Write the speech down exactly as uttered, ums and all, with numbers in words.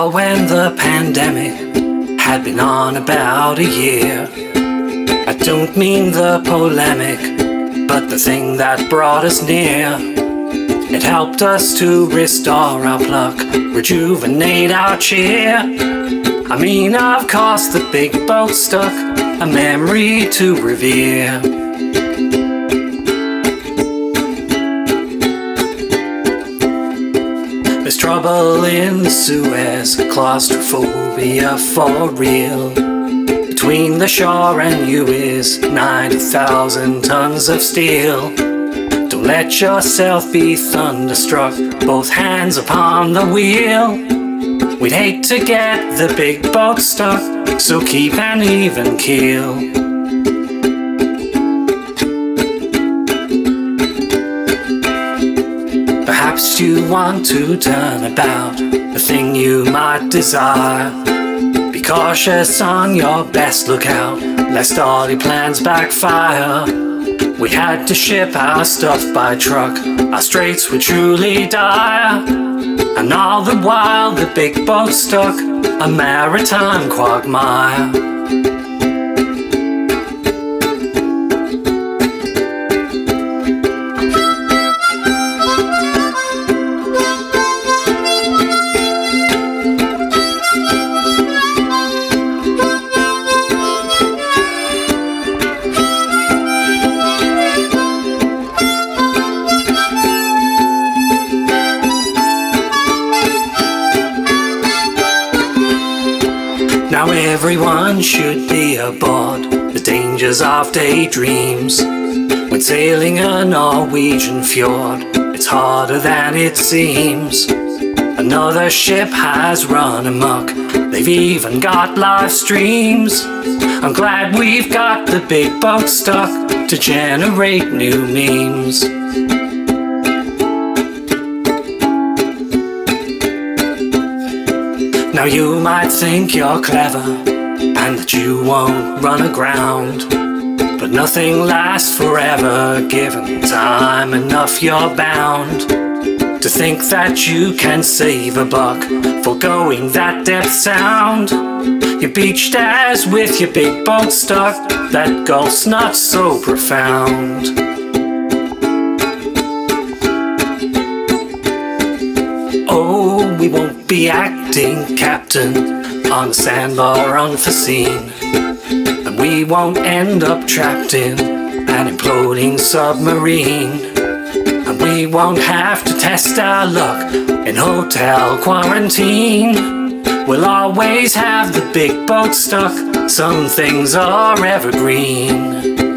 recall when the pandemic had been on about a year. I don't mean the polemic, but the thing that brought us near. It helped us to restore our pluck, rejuvenate our cheer. I mean, of course, the big boat stuck, a memory to revere. There's trouble in the Suez, claustrophobia for real. Between the shore and you is ninety thousand tons of steel. Don't let yourself be thunderstruck, both hands upon the wheel. We'd hate to get the big boat stuck, so keep an even keel. Perhaps you want to turn about the thing you might desire. Be cautious on your best lookout, lest all your plans backfire. We had to ship our stuff by truck, our straits were truly dire. And all the while the big boat stuck, a maritime quagmire. Now everyone should be aboard the dangers of daydreams. When sailing a Norwegian fjord, it's harder than it seems. Another ship has run amok, they've even got live streams. I'm glad we've got the big boat stuck to generate new memes. Now you might think you're clever and that you won't run aground, but nothing lasts forever, given time enough you're bound. To think that you can save a buck, foregoing that depth sound. You're beached as with your big boat stuck, that gulf's not so profound. Oh, we won't be acting captain on a sandbar unforeseen, and we won't end up trapped in an imploding submarine, and we won't have to test our luck in hotel quarantine. We'll always have the big boat stuck, some things are evergreen.